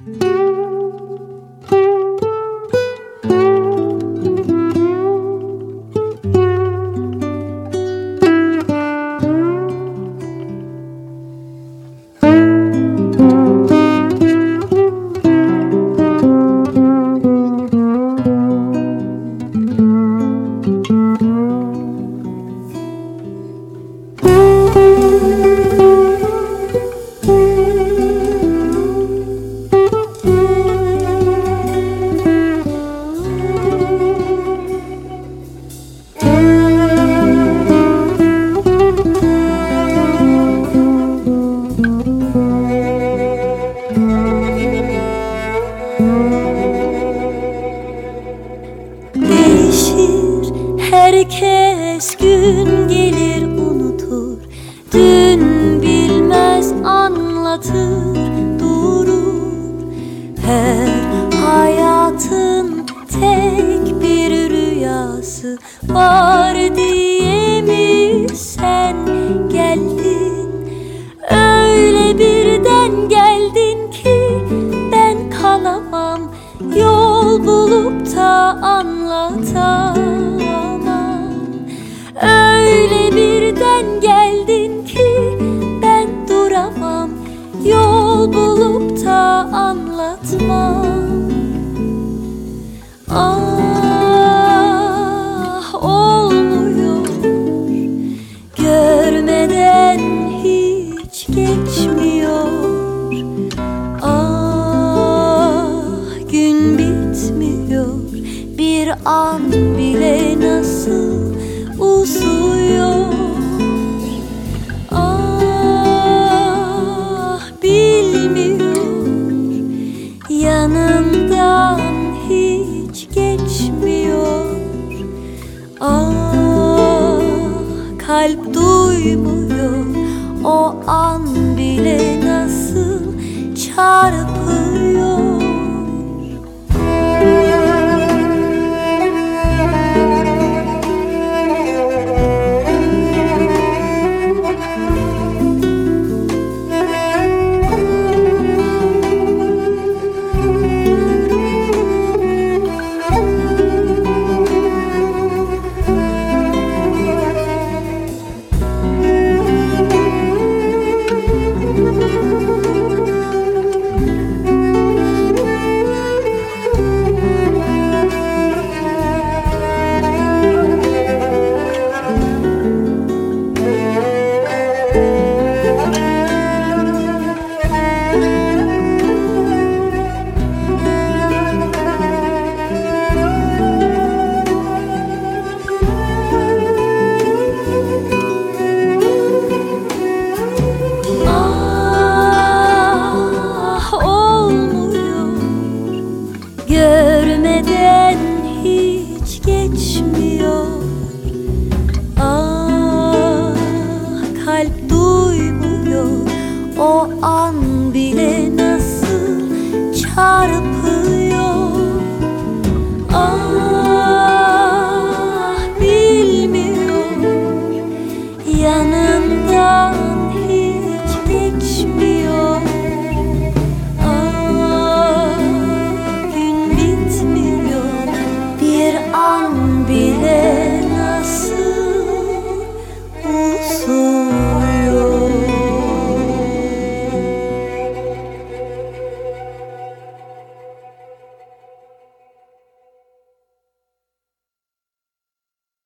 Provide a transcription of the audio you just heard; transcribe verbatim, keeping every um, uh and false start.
Değişir herkes, gün gelir unutur, dün bilmez anlatır durur. Her hayatın tek bir rüyası var diye mi sen geldin? Öyle birden geldin ki ben kalamam, yol bulup da anlatamam. Öyle birden geldin ki ben duramam, yol bulup da anlatmam. Ah, olmuyor, görmeden hiç geçmiyor. Gün bitmiyor, bir an bile nasıl uzuyor. Ah, bilmiyor, yanından hiç geçmiyor. Ah, kalp duymuyor, o an bile nasıl çarpıyor.